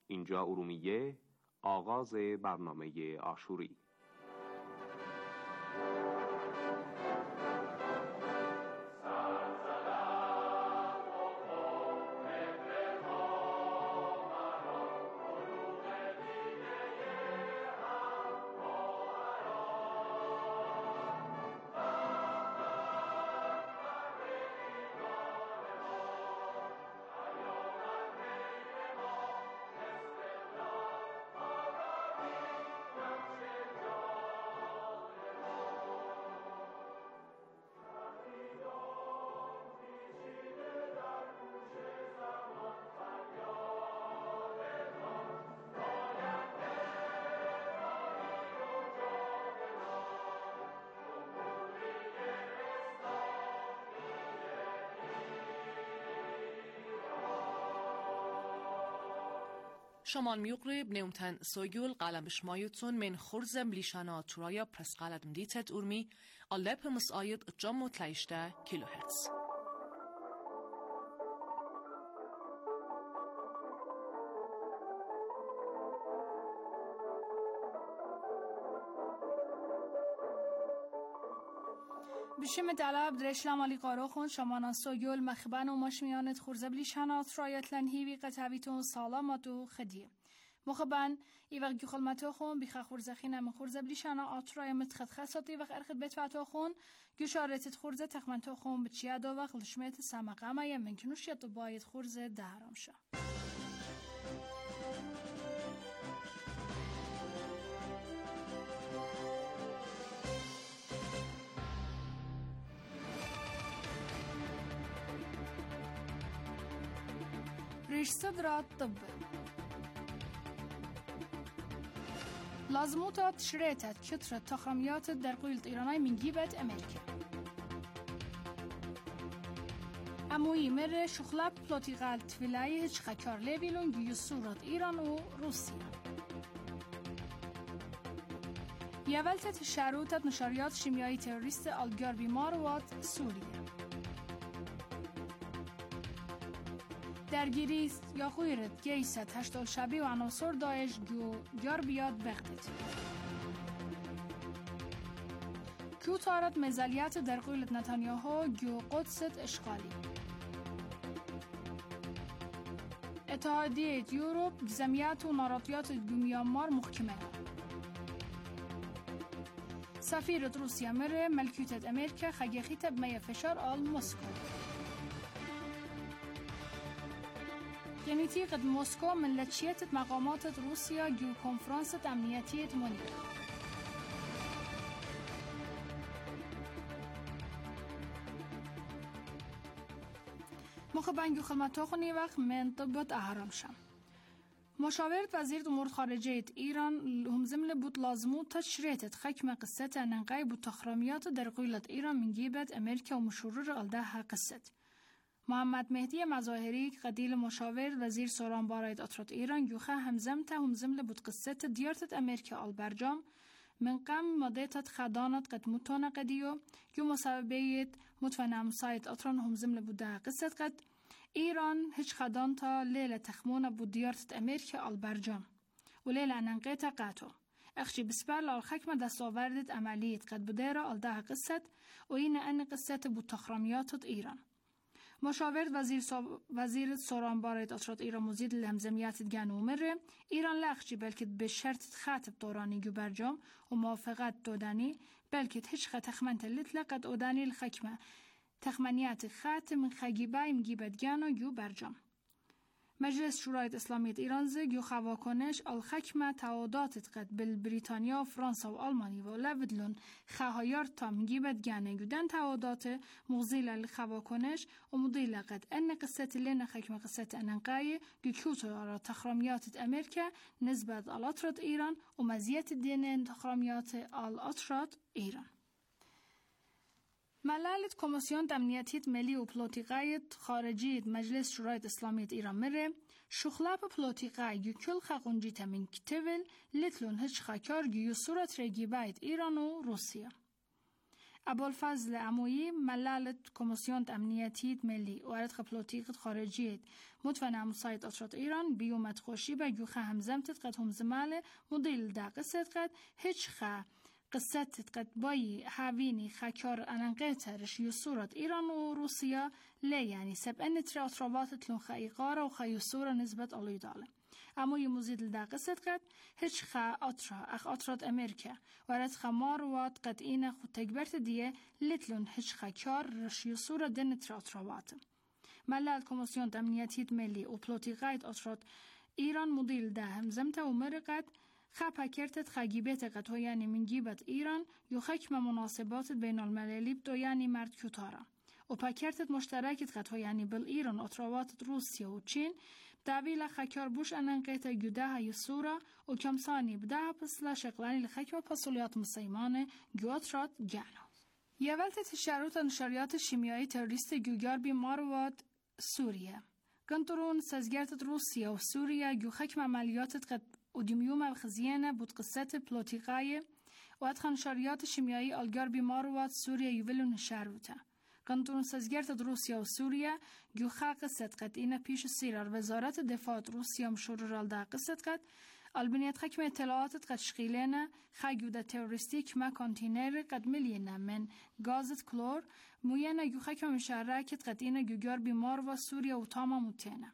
اینجا ارومیه، آغاز برنامه عاشوری. شمال میقرب نمتن سویول قلم شمایتون من خرزم لیشانا ترایا پرس قلم دیتت ارمی علب مساید جام و تلیشته کیلوهرتز. بشم دلاب درشلم علی قارو خون شمانان سویول مخبن و مشمیانت خورزب لیشانات رایت لنهیوی قطعویتون سالاماتو خدیه. مخبن ایوغ گخلمتو خون بیخ خورزخینه من خورزب لیشانات رای متخد خساتی ایوغ ارخد بتفتو خون گشارتت خورزه تخمنتو خون بچیادو وغ لشمیت سامقامه یمن کنوشیتو باید خورزه دهرام شا. ريش صدرات طب لازموتات شريتات كترة تخرميات در قويلة إيراناي من جيبت أمريكا أموي مرة شخلاب بلوتيغال تفلاي هج خكار ليبيلون جيو صورة إيران و روسيا يولتت الشعروتات نشريات شيميائي تيروريست الجار بماروات سوريا درگیری یا خویرت گیست هشتال شبی و عناصر داعش جار بیاد بغداد. کیو تارت مزالیت در قولت نتانیاهو جو قدست اشغالی. اتحادیه یوروپ گزمیت و ناراتیات میانمار محکمه. سفیر روسیه مره ملکیت امریکا خگیخیت بمی فشار آل مسکو. جنيتي قد موسكو من لتشيت مقامات روسيا جو كونفرنس أمنيتية مونيك. مخبن جو خدمتو خوني وقت من طبت أهرام شم. مشاورة وزير أمور خارجية إيران همزم لبوت لازمو تشريتت حكم قصة ننقاي بتخرميات در قولة إيران من جيبت أمريكا ومشرور غلدها قصة. محمد مهدی مظاهری قدیل مشاور وزیر سورانبارایت اطرات ایران یوخه همزم لبود قصه دیارت امریکا آلبرجام من قم مادهتت خدانت قد متون قدیو یو مسببیت متفنم سایت اطران همزم لبود ده قصه قد ایران هیچ خدان تا لیل تخمون بود دیارت امریکا آلبرجام و لیل اننقیت قطو اخشی بسپر الحکم دستاوردت عملیت قد بوده را آل ده قصه و این ان قصه بود تخرمیات ایران مشاور وزیر سورانبارایت اطرات ایران مزید لهمزمیت گنومره ایران لخشی بلکه به شرط خطب دورانی گو برجام و موافقت دادنی بلکه هیچ تخمنت لطلقت اودانی الحکمه تخمنیت خط من خگیبای مگیبت گنو گو برجام مجلس شورای اسلامی ایران زگو خواکنش الحکمه تعهدات قد بریتانیا و فرانسه و آلمانی و لودلون خواهیار تا مگیبت گنه گودن تعهدات مغزیل الخواکنش و مدیل قد ان قصه لنا حکم قصه انقای گکوتو را تخرمیات امریکا نسبت الاترات ایران و مزیت دین تخرمیات الاترات ایران ملالت کمیسیون امنیتیت ملی و پلوتیقایت خارجیت مجلس شورای اسلامی ایران مره شخلاب پلوتیقای گکل خاقونجیت من کتول لتلون هش خاکار گیو صورت رگیبایت ایران و روسیه ابوالفضل عمویی ملالت کمیسیون امنیتی ملی و ارتخ پلوتیق خارجیت متفن مساعد اطرات ایران بیومت خوشی به گوخه همزمتت قد هم زماله مدل دا قصت قد هیچ خا قصتت قد بایی هاوینی خاکار انقیترش یسورت ایران و روسیا لی یعنی سب انتر اطراباتت لون خایقاره و خیسوره نسبت آلوی داله اما یه مزید دا قصت قد هیچ خا اطرات امریکا و ارت خماروات قد اینه خود تکبرت دیه لتلون هیچ خاکار رش یسوره دنتر اطراباتم ملال کمیسیون امنیتی ملی و پلوتیقایت اطرات ایران مدل ده همزمت و مرقت خب کرتت خگیبت قد ها یعنی من گیبت ایران یو حکم مناسبات بین المللی بدو یعنی مرد کتاره و پاکرتت مشترکت قد ها یعنی بل ایران اطراوات روسیه و چین داویل خکار بوش انقیت گوده یسورا و کمسانی بده پسلا شقلانی لخکم پسولیات مسیمان گوترات گانو یولت شروط نشریات شیمیایی تروریست گوگار بی ماروات سوریه کنترون سازگرت روسیه و سوریه گو حکم عملیاتت قد وديميوم الخزيانة بتقصات بلوتيقاية وأدخل شريات شيميائي الجار بماروات سوريا يولون الشاروتا كنتون سازجرت روسيا وسوريا جو قصة قد إنا بيش السيرار وزارة الدفاع روسيا مشورر الدا قصة قد البنيات حكم اطلاعات قد شغيلنا خاجودة تيرورستيك ما كونتينر قد ملينا من غازة كلور موينا جو حكم مشاركة قد إنا جوجار بماروا سوريا وطاما متينا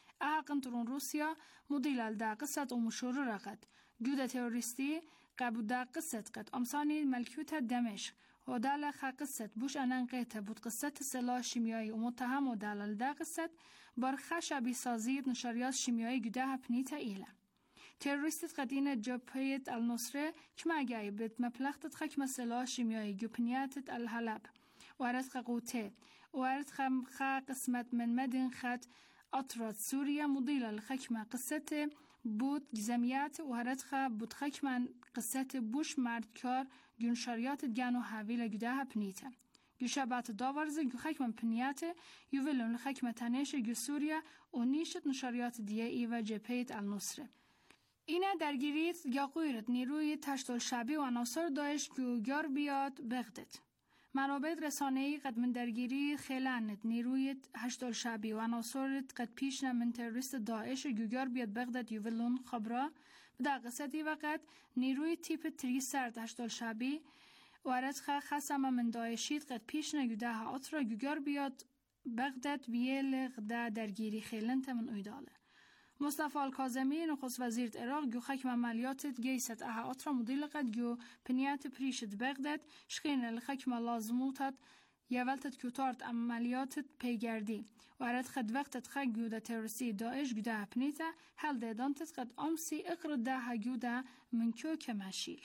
کنترون روسیا مدیل دا قصت و مشورر قد جوده تروریستی قبود دا قصت قد امسانی ملکوت دمشق و دال قصت بوش انقیت بود قصت سلاح شیمیایی و متهم و دلال دا قصت بر خشبی سازید نشریات شیمیایی جوده هپنیت ایله تروریستت قدین جبهت النصره کما اگه بید مپلختت خکم سلاح شیمیایی جبنیاتت الحلب وارد قوته وارد خا قسمت من مدن خط أطرات سوريا مضيلة لخكمة قصة بود جزميات وهرتخا بود خكمة قصة بوش مردكار جون شريات جانو هاويلة جداها بنيتا جو شبات داورزة جو خكمة بنياته يولون لخكمة تانيشة جو سوريا ونيشت نشريات ديائي و جبهيت النصرة اینا درگیریت یا قویرت نیروی تشتال شبی و عناصر داعش جو گار بیاد بغداد منابع رسانه‌ای قد من درگیری خیلانت نیروی هشتال شعبی و عناصرت قد پیش من تروریست داعش گوگار بیاد بغداد یولون خبره بدا قصدی وقت نیروی تیپ 300 هشتال شعبی و ارتخا خصم من داعشید قد پیش نگوده ها اطرا گوگار بیاد بغداد ویل غدا درگیری خیلنت من اویداله مصطفی الکاظمی نخست وزیر عراق جو حکم عملیاتت گیست اها اطرا مدیل قد جو پنیات پریشت بغداد شخین الحکم لازموتت یولتت کتارت عملیاتت پیگردی و ارد خد وقتت خد جوده تروریستی داعش جوده پنیتا هل دیدانتت قد امسی اقر ده جوده من کیو کماشیل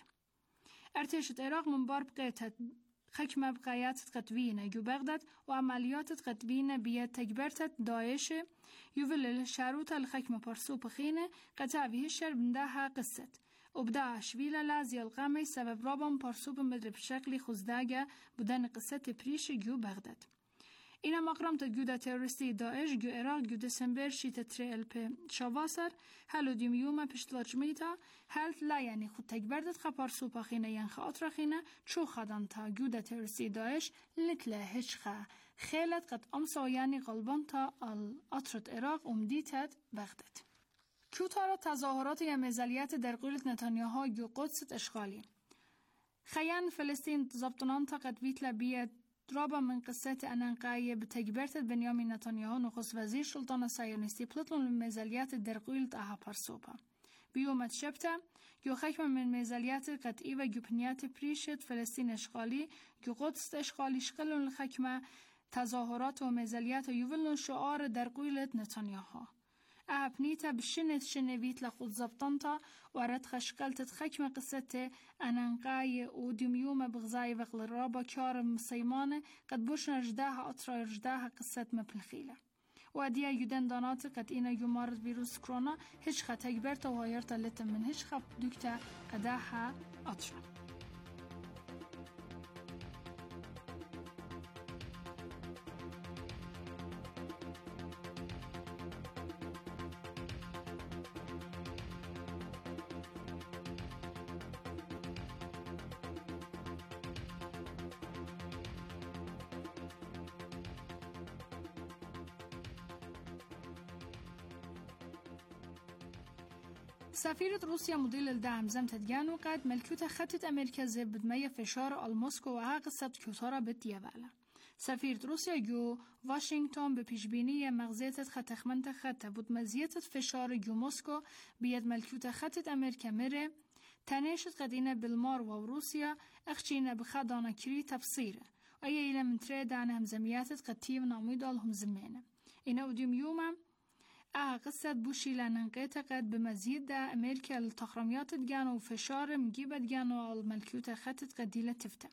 ارتشت عراق من بار بقیتت حکم بقیاتت قطوینه جو بغداد و عملیاتت قطوینه بیاد تکبرتت داعش يوفل الشاروت الحكمة برسو بخينة قتابي هشر بنداها قصة وبداها شبيلة لازي القامي سبب رابم برسو بمدرب شكل خزداجة بدن قصة بريش جو بغداد اینا مقرمت جوده تروریستی داعش جو عراق جو دسامبر شیت تریل په شواسر هلو دیمیوم پشتلاجمیتا هلت لا یعنی خود تکبردت خبر سوپاخینه ین خاطر خینه چو خدان تا جوده تروریستی داعش لتله هشخه خیلت قد امسا یعنی غالبان تا اطرت عراق امدیتت بغداد کیوتارا تظاهرات یمزلیت در قولت نتانیاهو جو قدست اشغالی خیان فلسطین ضبطنان تا قد ویتلا بیاد رابا من قصة أنقاية بتجبرت بنيامين نتانياهو نخست وزير سلطان الصهيونستي بلطلون الميزاليات الدرقويلت أها برسوبا بيوم شبتا جو حكم من ميزاليات قد إيوة جو بنيات بريشت فلسطين إشغالي جو قدس إشغالي شغلون الحكمة تظاهرات وميزاليات يولون شعار درقويلت نتانياهو أهبنيتا بشنت شنويت لخود زبطنتا ورد خشقلت حكم قصة أنقاية ودميومة بغزاي وغل الرابا كار مسيمانة قد بوشنا رجداها أطرا رجداها قصة مبلخيلة واديا يدن دانات قد إنا يمارد فيروس كورونا هشخة تكبرتا وهايرتا لتم من هشخة دوكتا قداها أطرا سفيرة روسيا موديل الدعم زمت تجانو قد ملكوت خطت أمريكا بدمية فشار الموسكو وعاقصت كيوتارا بالديابالة. سفيرة روسيا جو واشنطن بپیشبینی مغزیت خط تخمنت خط بود مزیت فشار جو موسكو بيد ملكوت خطت أمريكا مره تناشت قدينة بالمار وروسيا اخشينا بخدانا كري تفسيره أي إلى من تريد عن همزميات قتيب ناميد لهم زمانه. إن أوديم يوم قصة بوشي لننقيت قد بمزيد دا أمريكا للتخرميات تجانو وفشار مجيبة تجانو على ملكوت خطت قديلة تفتح.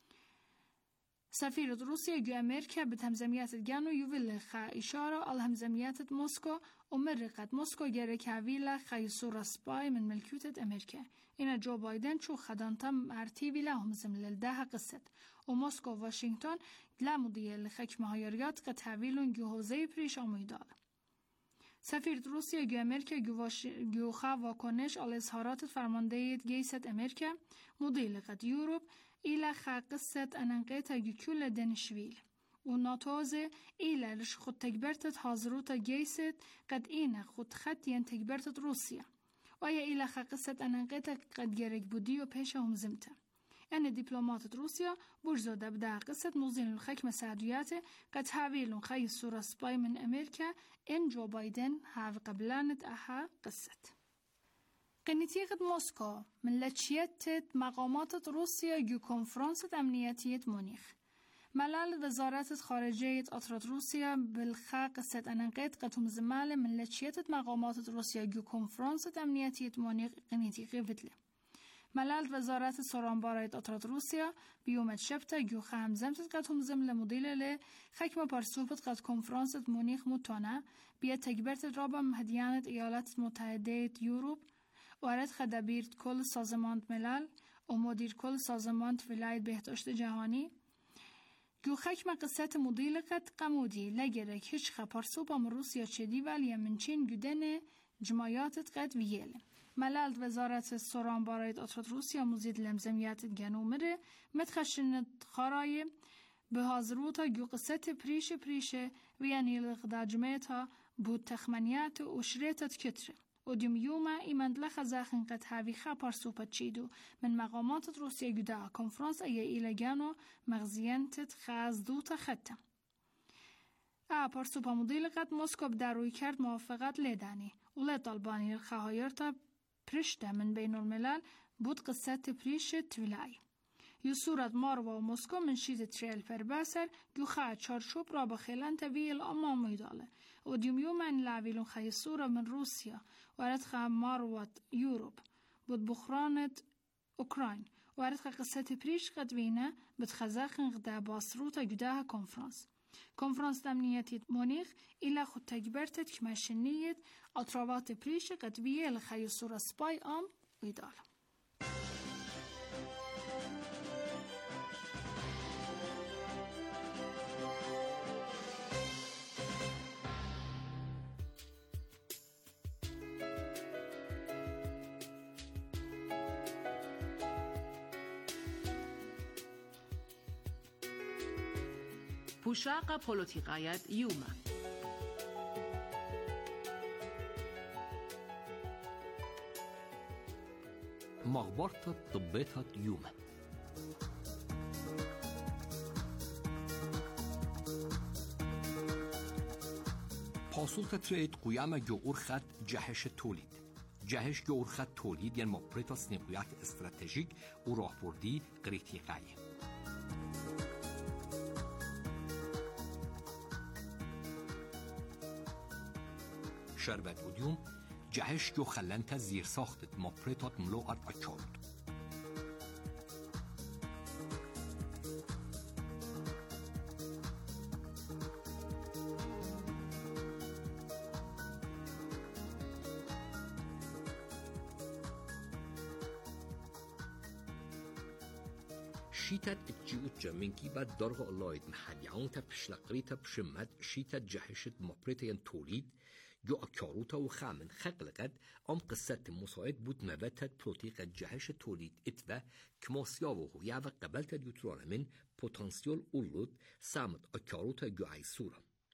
سفيرة روسيا جو أمريكا بتهمزميات تجانو يوفل خا إشارة على همزميات موسكو ومرقت موسكو جرك هفيلا خيصورة سباي من ملكوت أمريكا. إن جو بايدن شو خدانتم ارتيبي لهم زمل ده قصة وموسكو واشنطن لا مضية لخك مهايريات قد هفيلون جوهوزي بريش آميدال. سفيرة روسيا جو أمريكا جو خا واکنش على إظهارات فرمانده جيسة أمريكا مضيل قد يوروب إلى خا قصة أننقيتها جو كل دنشويل وناتوزة إلى لش خود تكبرتت حاضروتا جيسة قد إينا خود خط ين تكبرتت روسيا ويا إلى خا قصة أننقيتها قد جرق بوديو بيشهم زمتا. أن دبلومات روسيا برزو دبدا قصة موزين الخكمة سعدياته قد هاويلون خي الصورة سباي من أمريكا إن جو بايدن هاو قبلانت أها قصة قنيتيغة موسكو من لتشيتت مقامات روسيا جو كونفرانسة أمنياتية مونيخ ملال وزارة خارجية أطراد روسيا بالخا قصة أننقيت قدهم زمالة من لتشيتت مقامات روسيا جو كونفرانسة أمنياتية مونيخ قنيتيغة فتلة ملال وزارت سرانبارایت أطراد روسيا بيومت شبتا جو خام زمتت قدهم زمل مديلة خكمة برسوبت قد كونفرانسة مونيخ متانة بيا تكبرت رابا مهديانة إيالات متحدة يوروب وارد خدابيرت كل سازماند ملل ومدير كل سازماند ولاية بهداشت جهاني جو خكمة قصة مديلة قد قمودي لگرك هش خبرسوبا من روسيا چدي واليا من چين جدن جماياتت قد ويالي ملال وزارت سرانبارایت أطراد روسيا مزيد لمزميات جنومره متخشنت خراي بهازروتا جو قصة بريشة ويعني لغداجميتها بود تخمنيات وشريتت كتره وديم يوما إيماند لخزاخن قد هاوي خبر سوبا تشيدو من مقامات روسيا جدا كونفرانس أي إلى جانو مغزيانتت خاز دوتا خطة پارسوبا مديل قد موسكو بدروي کرد موافقت لداني ولا طالباني الخهايرتا برشته من بين الملل بود قصة بريشة تولاي يصورت ماروا وموسكو من شيد تريل فرباسر جو خواهد چارشوب را بخيلان تبيه الأمام ميداله وديم يومن لعويلون خي صورة من روسيا وارد خواهد ماروات يوروب بود بخرانت أوكراين وارد خواهد قصة بريش قدوينه بتخزاخن غدا باسروتا جداها كونفرانس أمنياتية مونيخ إلى خود تكبرتت كماشنية أطرابات بريشة قدوية لخي صورة سباي ويدال. بوشاق بوليتيقايات يوما مغبرة طبيتها يوما پاسولتا تريد قيامة جو خط جهش تولید جهش جو خط تولید یعنی مبرتا سنقیات استراتژیک و راهبردی قریتیقایه شربت وديوم جهش جو خلنتا زیر ساختت مبرتات ملوعت اچارد شيتات الجيوتجا من كيبات درغ الله محديعون تبشلقريتا بشمد شيتات جهشت مبرتين توليد جو أكاروتا وخامن خقلقت قصة مساعد بود مبتت بروتيقة جهش توليد اتفا كماسياوه يعوى قبلت ديوترانا من بوتنسيول أولود سامت أكاروتا جو عيسورا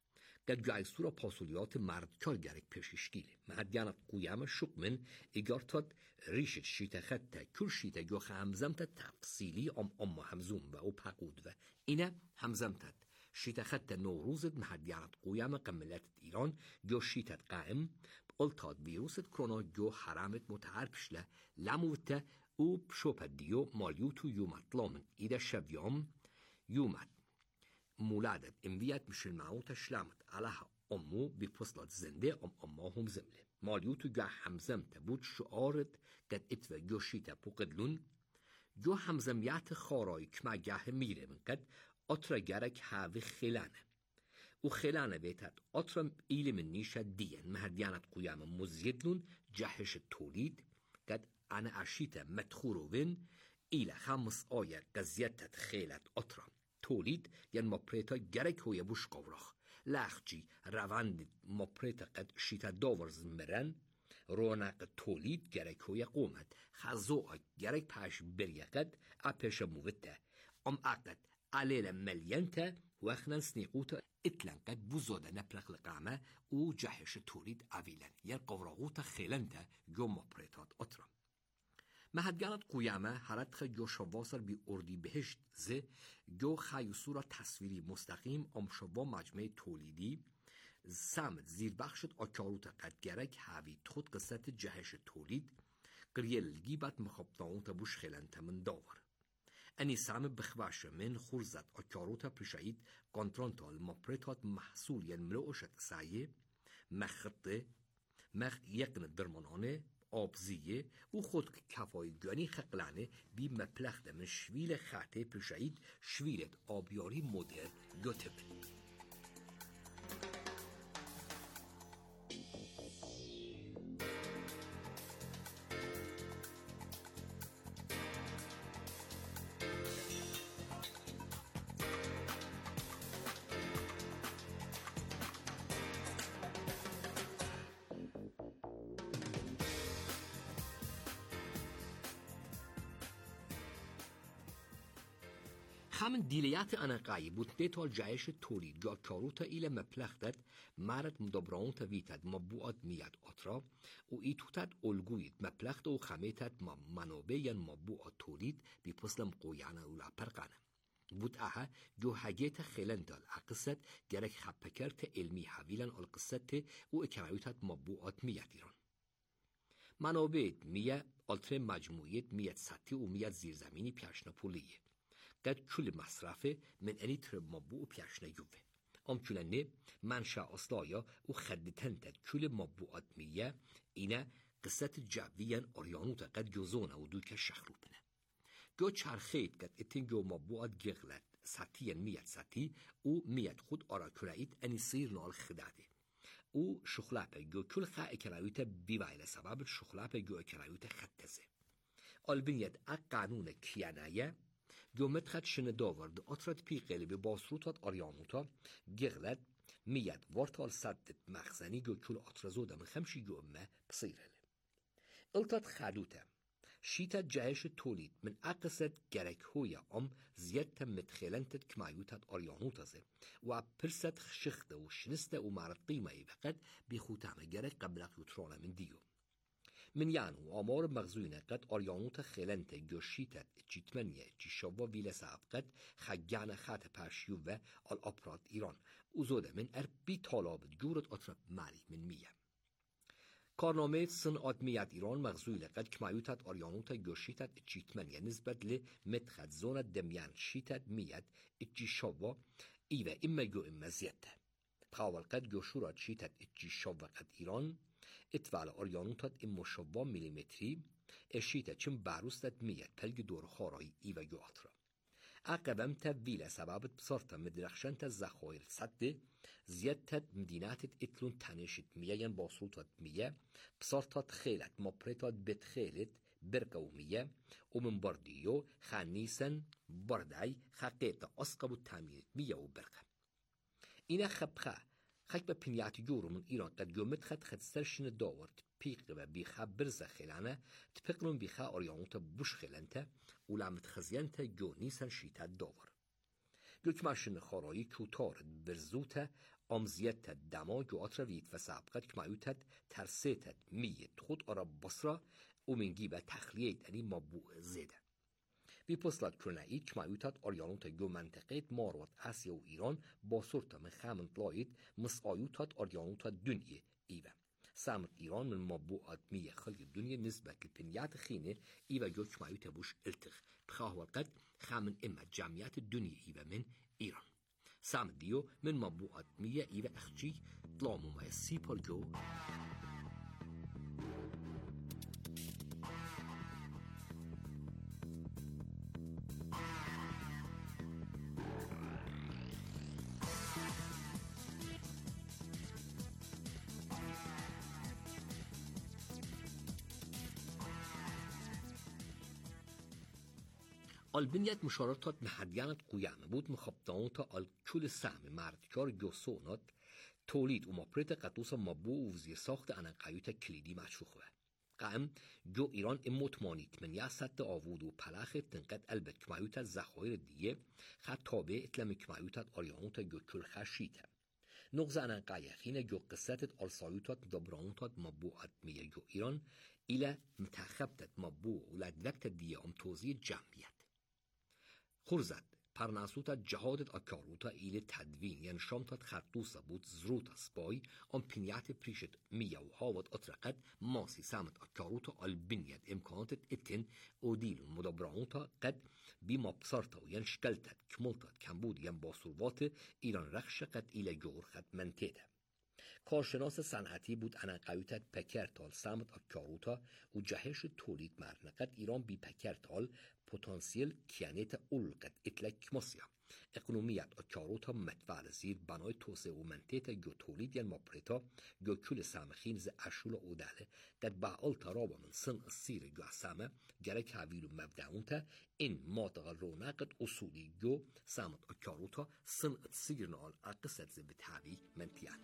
قد جایسورا پاسولیات مردکار گرک پیششگیله مهدیانت قویم شقمن ایگارتاد ریشت شیت خطه کل شیت گو همزمت تفصیلی ام همزوم و او پقود و اینه همزمتت شیت خطه نوروزت مهدیانت قویم قملت ایران گو شیتت قائم قلتاد ویروست کرونا گو حرامت متعربشله لموته او بشوپت دیو مالیوتو یومت لامن ایده شویام یومت مولادت انویت مش المعوت شلامت علىها امو بفصلت زنده اماهم زمله مالیوتو گه همزمت بود شعارت قد اتوه گوشیتا بوقدلون جو همزمیت خارای کما گه میره من قد اترا گرک هاوی خلانه و خلانه بیتت اترا ایل من نیشه دین مهدیانت قیام مزیدلون جهش تولید قد انا اشیتا مدخوروین ایل خمس آیه قضیتت خیلت اترا تولید یعنی مپریتا گرک هوی بوش قورخ لخجی روند مپریتا قد شیتا داورز مرن رونق تولید گرک هوی قومت خزوع گرک پاش بریه قد اپش موته اقد علیل ملینتا وخنن سنیقوتا اتلن قد بوزوده نپلق لقامه او جهش تولید اویلن یعنی قورغوتا خیلنتا جو مپریتات اترا مهدگانت قیامه هرت جو شواسر بی اردی بهشت زه جو خیوصورا تصویری مستقیم شوا مجمع تولیدی سمت زیر بخشت آکاروت قد گرک هاوی خود قصت جهش تولید قریل گیبت مخابطاون تبوش خیلنت من داور انی سم بخواش من خورزت آکاروت پرشایید کنترانتال مپریتات محصول ین ملوشت سعیه مخطه یقن درمانانه آبزیه و خود کفایگانی خقلانه بی مپلخ من شویل خاطه پرشایید شویلت آبیاری مدر گوتب همین دیلیات انقایی بود دیتال جایش تولید یا کاروتا ایل مپلختت مرد مدبران تا ویتد مبوعات میاد اترا و ایتوتد الگوید مپلخت و خمیتد منابع یا مبوعات تولید بی پسلم قویانه اولا پرقانه بود اها جو حاجیت خیلندال اقصد گرک خبکرت علمی حویلن القصت و اکرایوتد مبوعات میاد ایران منابع میاد التر مجموعیت میاد سطحی و میاد زیرزمینی پیشنا پولیه قد کل مصرفه من انی تر مبوع پیشنا یوه امچوننه منشأ اصلایا و خدتنتد کل مبوعات میه اینه قصت جویان آریانوتا قد جزونه و دوکه شخروبنه گو چرخید قد اتن گو مبوعات گغلت سطحی میاد سطحی او میاد خود آراکرایید انی سیر نال خداده او شخلاپه گو کل خا اکرایوتا بیوائل سبب شخلاپه گو اکرایوتا خدتزه البنیت قانون کیانایه گومت خد شنه داورد اترات پی قلبی باسروتات آریانوتا گغلت میاد وارتال صدت مخزنی گو کل اترازودا من خمشی گومه بصیره التات خالوته شیتت جهش تولید من اقصد گرک هویا زیادت متخلنتت کمایوتت آریانوتا زه و پرست شخته و شنسته و مارد قیمه ای وقت بی خوتامه گرک قبل یوترانه من دیو من یعنو آمار مغزوینه قد آریانوت خیلنت گوشیتت جیتمنیه جی شوا ویل صعب قد خگانه خط پرشیو و اپرات ایران اوزوده من بی طالابت جورت اطراب مالی من میه کارنامه صنعات میاد ایران مغزوینه قد کمایوتت آریانوت گوشیتت جیتمنیه نسبت لی متخد زونت دمیان شیتت میاد جی شوا ایوه اما گو اما زیده بخاول قد گوشورات شیتت جی شوا قد ایران اتوال آریانوتات مشابه میلیمتری اشیته چون باروستت میاد پلگ دور خارایی ای و گواترا عقبم تبیل سببت بصرت مدرخشنت زخویل صد زیادت مدیناتت اتلون تنشت میان باسوتات میه بصرتات خیلت مپریتات بتخیلت برقومیه و من بردیو خانیسن بردای خقیت اسقب و تعمیرت میه و برقه اینا خبخه خاک به پنیات جورو من ایران قد جومت خد سرشن داورد پیق و بیخا برز خلانه تپقلون بیخا آریانوتا بوش خلانته ولامت خزیانتا جو نیسن شیطت داور گوک ماشن خارایی کوتارد برزوتا امزیت دما جو اترویت و سابقت کمایوتت ترسیتت میت خود آرا بصرا و منگی و تخلیه دنی مبوع زیده. وی پسلات کرنایی کمایوتت آریانوت جو منطقه ماروت آسیا و ایران با صورت من خامن طلایت مسایوتت آریانوت دنیا ایوه. سامر ایران من مبوعات میه خلق الدنيا نسبة للبنيات خينة إيوا جو كمايوتا بوش التخ بخاه وقت خامن إما جامعات الدنيا إيوا من إيران سامر ديو من مبوعات مية إيوا أخجي طلامو ما يسيبال جو البنيات مشارطات محديانات قيامة بود مخبطانات الكل سهم مردكار جوسونات تولید و مپرت قطوس مبو و زیر ساخت انقایوت کلیدی مشروخه. قام جو ایران اموتمانیت من یاسط آوود و پلاخ تنقد البت کمایوت زخایر دیه خط تابع اتلم کمایوتت آریانوت جو کل خشیته. نغز انقایخین جو قصتت آلسایوتات دبرانوتات مبوعات میه جو ایران ایله متخبتت مبو و لدوکت دیه ام توزیع جمعیت. خرزد پرناسوتا جهادت اکاروتا ایل تدوین یعنی شامتات خرطوسا بود زروتا سپای ام پینیات پریشت میه و هاوت اطرقت ماسی سامت اکاروتا البنیت امکاناتت اتن اودیلون مدبرانوتا قد بیما بسارتا و یعنی شکلتت کمولتات کمبود یعنی باسروات ایران رخش قد ایل جور خد منتیده. کارشناس صنعتی بود انقایوتت پکرتال سامت اکاروتا و جهش تولید مرنقد ایران بی پکرتال پتانسیل کیانیت اولقت اتلک ماسیا اقنومیت اکاروتا متفعل زیر بنای توسعه و منطقه جو تولید یعنی مپرتا جو کل سامخین ز اشول اوداله قد بعال ترابا من سن السیر جو سامه گره حویل و مبدعونتا این ماتغل رونقت اصولی جو سامت اکاروتا سن السیر نال اقصد ز بتعوی منتیان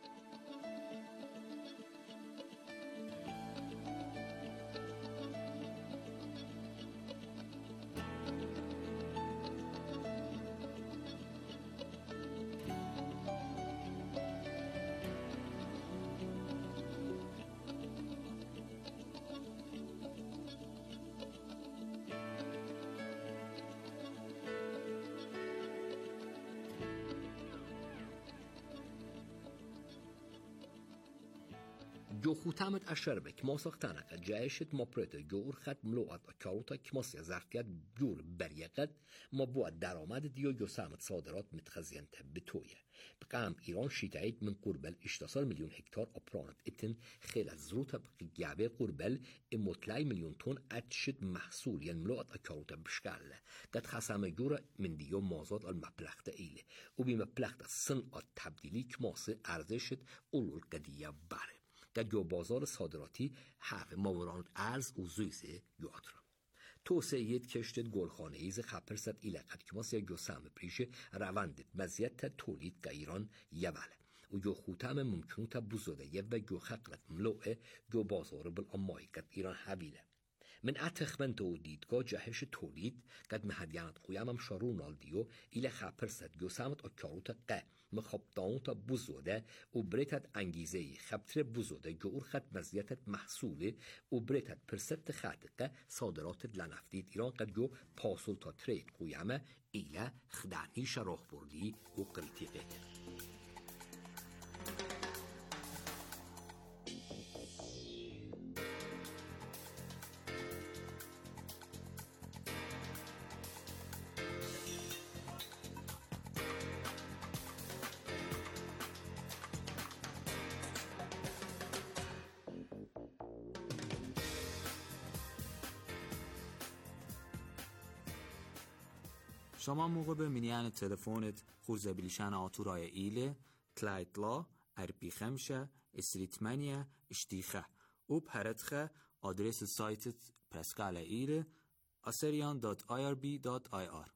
جو خوتامت اشربك موسقتانك جايشت مبرت جور خد ملوات اكاروتا كماسيا زرتيات جور بريقت مبوع درامد ديو جو سامت صادرات متخزين تبتوية بقام ايران شيتايت من قربل 16 مليون هكتار ابرانت اتن خيل الزروتا بقيابي قربل اموتلاي مليون طن اتشد محصول ين ملوات اكاروتا بشكال قد خسام جور من ديو موزات المبلغت ايله وبمبلغت صنعات تبديلي كماسي ارزشت اولو القدية باره قد جو بازار صادراتی حق موران ارز و زویزه یواترا توسعه کشت گلخانه ایز خبرست ایلقت که ماسی جو سهم پریش رواندت مزیت تولید که ایران یواله و جو خوتم ممکنوت بزرده یه و جو خقلت ملوه جو بازار بالامایی که ایران حویله من اتخمنت و دیدگاه جهش تولید قد مهدیانت قیامم شارونالدیو ایل خبرست جو سامت اکاروت قه مخبطانوتا بزرده و بریتت انگیزه خبتر بزرده جور خد مزیتت محصوله و بریتت پرست خدقه صادراتت لنفتید ایران قد جو پاسول تا ترید قیامه ایل خدانی شراخ بردی و قریتیقه شما موقع به منیان تلفونت خورزه بلیشان آتورای ایله تلایتلا اربی خمشه استریتمانیا اشتیخه او پرتخه آدرس سایتت پرسکال ایله assyrian.irb.ir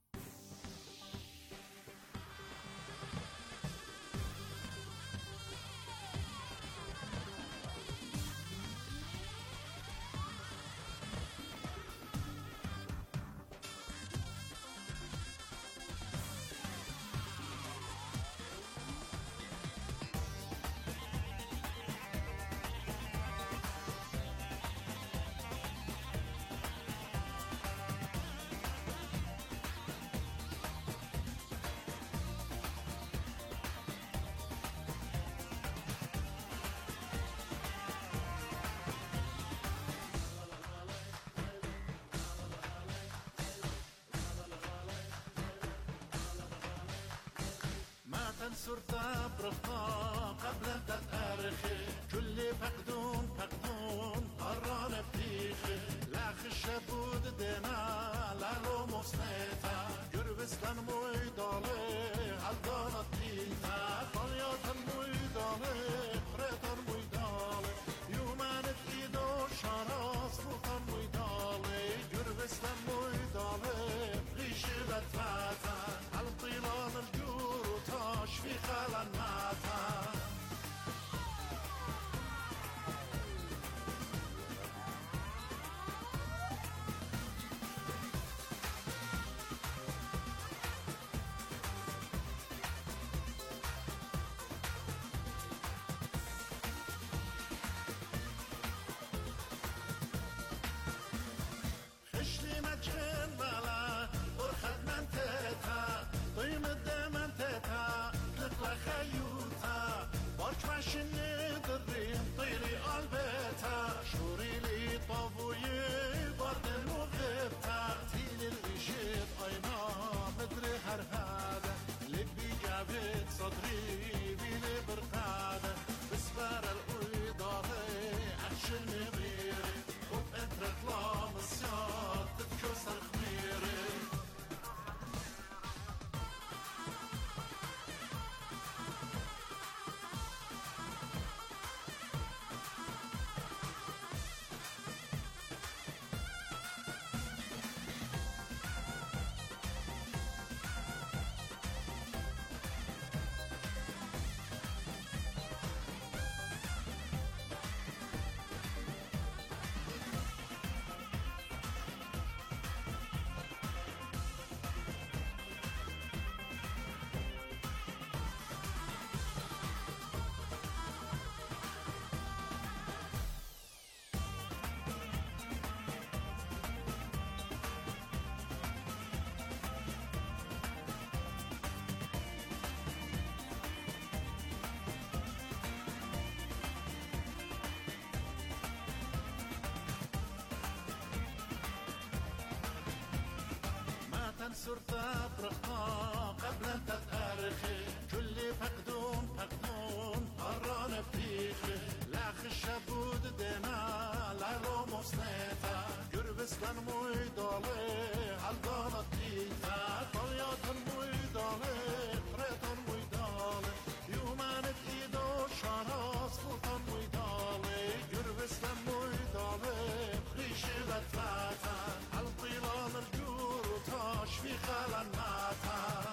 صرت برقا قبل أن تتأرخي كل فقدون قران بتيخي لا خشبود دينا لا لو مصنيتا يربستان مويدالي هالدانت تيتا طليات المويدالي خريطان مويدالي يومانت إيدو شاراس فوطان مويدالي يربستان مويدالي غيشي بتفاتا الطيلان الجور وتاش في خالان ماتا خشلي مجهن بلا برخد من تتا طيم الدمن تتا تطلع خيوتا بارك ماشن دريم طيري قلبتا شوري لي طابوي باردن وغبتا تيل الرجيت اينا مدري هر هذا لبي جابت صدري بيلي برقادة بسبار القيداري عشان غيري وبقدر اطلع مصياد تتكسر خميري صرت برقا قبل أن تتأرخي كل فقدون قران بتيخي لا خشبود دينا لا لو مصنيتا قربستان مويدالي هالدانت تيتا طليات المويدالي خريطان مويدالي يومانت إيدو شاراس فوطان مويدالي قربستان مويدالي خريشي بتفاتا الطيلان الجور وتاش في خالان ماتا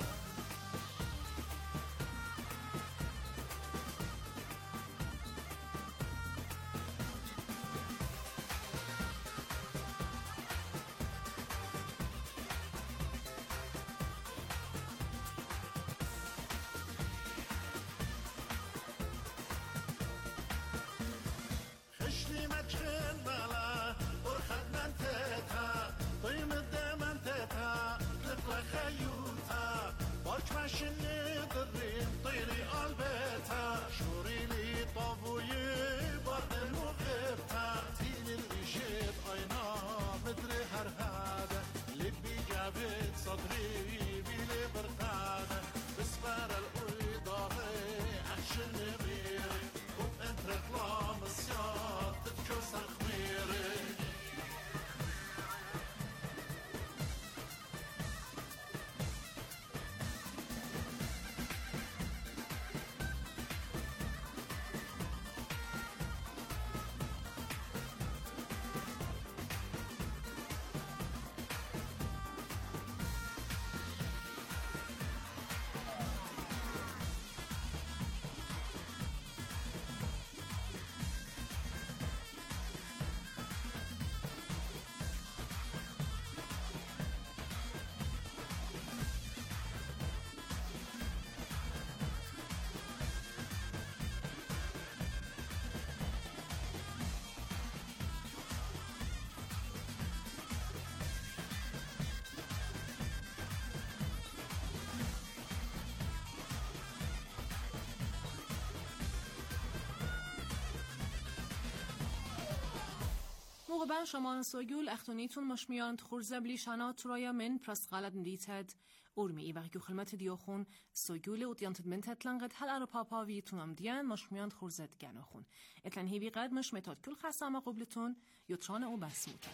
مغبن شما سوگول اختونیتون مشمیان خورزه بلیشانا ترایا من پرست غلط ندیتد اورمی ای وقتی خلمت دیوخون سوگول و دیانتد من تطلنقد هل ارو پاپا ویتونم دیان مشمیان خورزت گناخون اتلن هیوی قد مش متاد کل خسامه قبلتون یوتران او بسموتن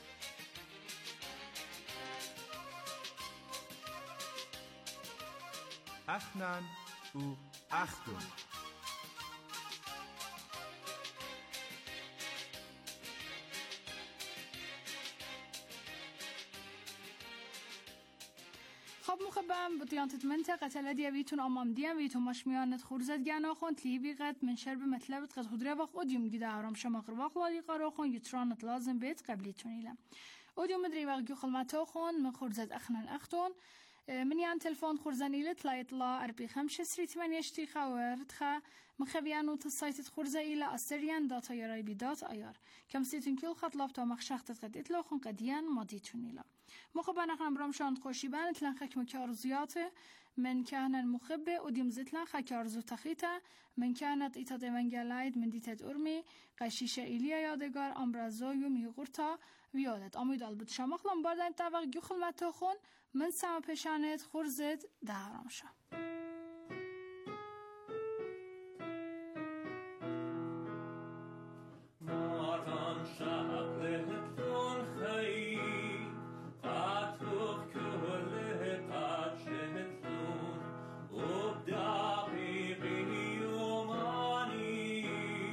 اخنن او اختون خب مخبم بطيانت منطقة قتل ديابيتون أمام ديان ويتون مشميانت خورزت جاناخون تليبي قد من شرب مطلبت قد خدري وق أديم جدا عرام شماغر وق والي قراخون يترانت لازم بيت قبليتون إلى أديم مدري وق يخل ماتوخون من خورزت أخنن أختون من يان تلفون خورزاني لطلايت لا أربي خمسة سري ثمانية اشتيخا وردخا مخبيانو تصايت خورزة إلى أستريان داتا يراي بدات أيار كم سيتون كل خط لافتا مخشخت قد إطلاقون قديان ماديتون إلى مخبان اخنم برامشان خوشیبان اتلن خک مکارزیاته من كان مخبه وديم زتلن خكارزو تخيتا من كانت إيتا ديوانجالايد من ديتت أرمي قشيشة إليا يادگار أمبرازو يومي غورتا ويادت أميد البت شامخلان باردن طبق يخل متاخون من سما پشانت خورزد دهرامشا ماران شاقلتون خي قاتوخ كله قاتشتون وبدقيقي يوماني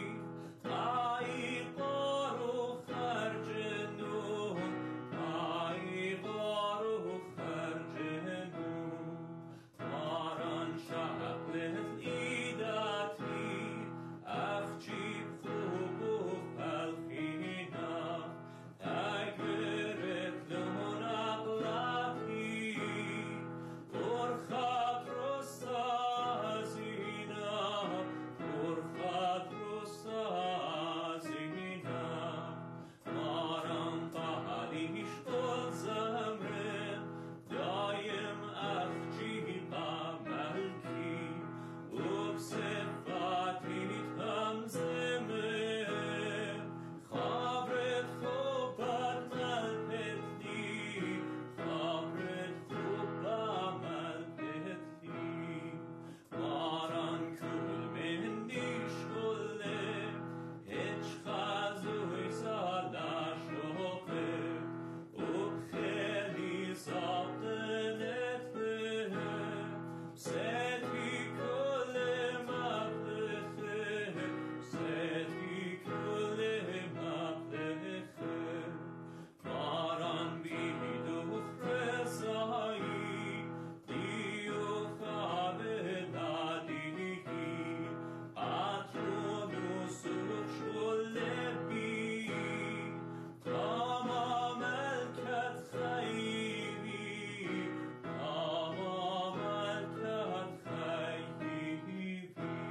قاي قارو خرجنون قاي قارو خرجنون ماران شاقلت إيداتي أخجي بخوبو بالخينا أقرت لمن أقلافي ورخات رصازينا ورخات رصازينا مارم طاليش قل زمرن دايم أخجي بملكي وبصفاتي تمزمن خبرت خوبت قلبتي خبرت خوبملكتي ماران كل من ديش كله هيش خازوي سالا شوقه وبخيلي صابتنت فهم سيدي كل مبلخه سيدي كل مبلخه ماران بيدوخ رسائي ديوخ عبدالي عطرون سوخ شلبي تمام الكت خيبي تمام الكت خيبي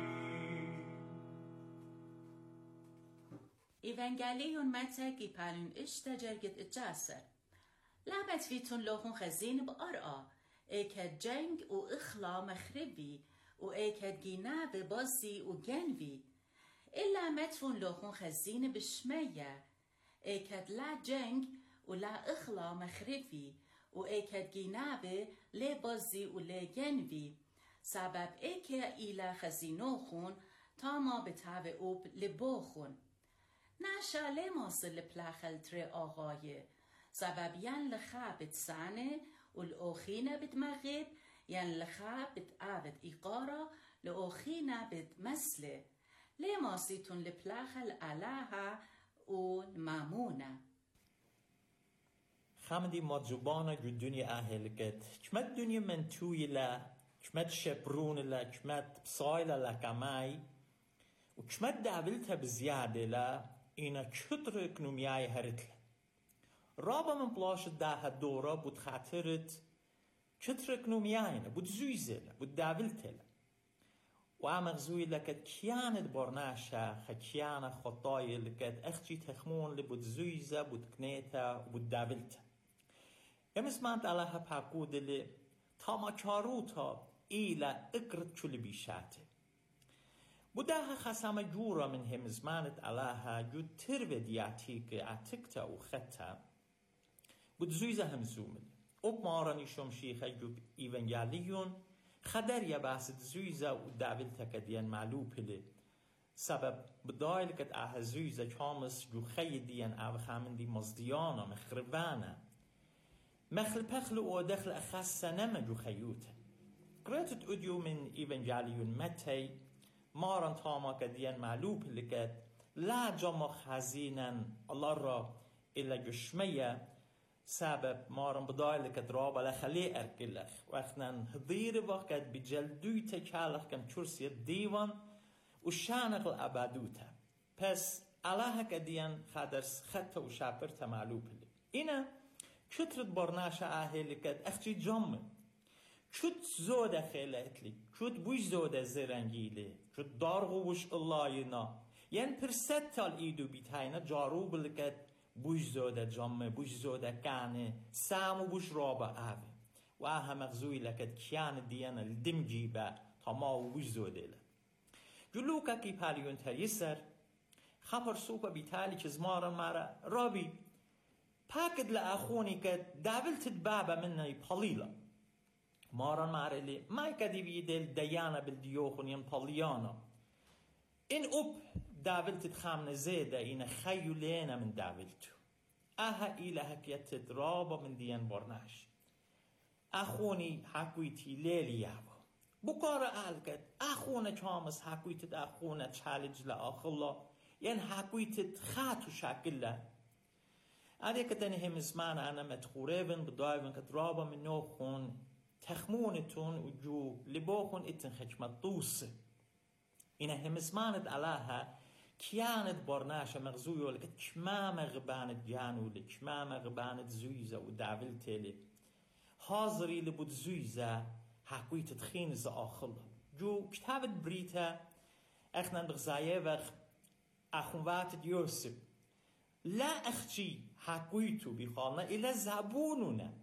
إيفانجاليون متى پالون اشتجرجت الجاسر لعبت فيتون لوخون خزين بقرقة ايكاد جنگ و اخلا مخربي و ايكاد جينا ببازي و جنبي إلا متفون لوخون خزين بشمية ايكاد لا جنگ و لا اخلا مخربي و ايكاد جينا ببازي و لا جنبي سبب ايكا إلا خزينوخون تاما بتاوه اوب لبوخون ناشا لماصل لپلاخل تري آغاية سبب ين لخا بتسانه والأوخينة بتمغب ين لخا بتقابت إيقارة لأوخينة بتمسله لماصيتون لپلاخل ألاها والمامونة خامدي مادزوبانا جو دنيا أهلكت كمت دنيا من تويلا كمت شبرون كمت بصايلا لكماي وكمت دابلتها بزيادة لا إنا كتر اكنومياي هرتل رابا من بلاش داها دورا بود خاطرت كتر اكنومياينا بود زويزلا بود دابلتلا وعمغزوي لكت كيانت برناشا خكيانا خطاي لكت اختي تخمون لبود زويزا بود كنيتا بود دابلتا يمسمانت علىها باقود اللي تاما كاروتا إيلا اقرت كل بيشاته بداها خسامة جورا من همزمانت علاها جود تربة دياتيك عتكتا وختا بدزويزة همزومل مارانی شمشیخه جوب ایونگالیون خدر یا بحث زویزه و داولتا کدیان معلوم پله سبب بدایل کد زویزه کامس جو خیدیان او خامن دی مزدیانا مخربانا مخل پخل و دخل اخص نما جو خیوته قرأت اوديو من ایونگالیون متی ماران تاما کدیان معلوم پله کد لا جمع خزینا الله را إلا جشمية سبب مارن بدایل که دراب علی خلی ارکلخ وقتن هدیر وقت بجلدوی تکالخ کم چرسی دیوان و شانق الابدوته پس الله کدیان خدرس خط و شاپرت معلوم لی اینا کترت برناش آهلی کد اخچی جمع کت زوده خیلتلی کت بوش زوده زرنگیلی کت دارغو وش الله ینا یعنی پرست تال ایدو بیتاینا جارو بلکت بوش زوده جمع بوش زوده کانه سامو بوش رابا آوه و آها مغزوی لکت کیان دیانا لدم جیبه تا ما بوش زوده له جلوکا کی پالیون تریسر خبر سوپا بیتالی که زمارن مارا رابی پاکد لأخونی که دابلتت بابا منی پالیلا مارن مارا لی مای کدی بیدل دیانا بالدیوخون ین پالیانا این داولتت خامن زيدة إن خيولينا من داولتو أها إله كيتت رابا من ديان برناش أخوني حكويتي ليلي يابو بقارة آلكت أخونا كامس حكويتت أخونا تشالج لأخلا ين حكويتت خاتو شاكلا أدي كتني هم اسمان أنا متخوريبن بدايبن كت رابا من نوخون تخمونتون وجو لبوخون إتن خشمت طوس إنها هم اسمانت علاها كيانت برناشة مغزوية ولكت كما مغبانت جانو لكما مغبانت زويزة ودعبلتي لي حاضري لبود زويزة حكوية تدخين زآخل جو كتابت بريتا اخنا بغزاية وخ اخوات يوسف لا اختي حكويتو بخالنا إلا زابوننا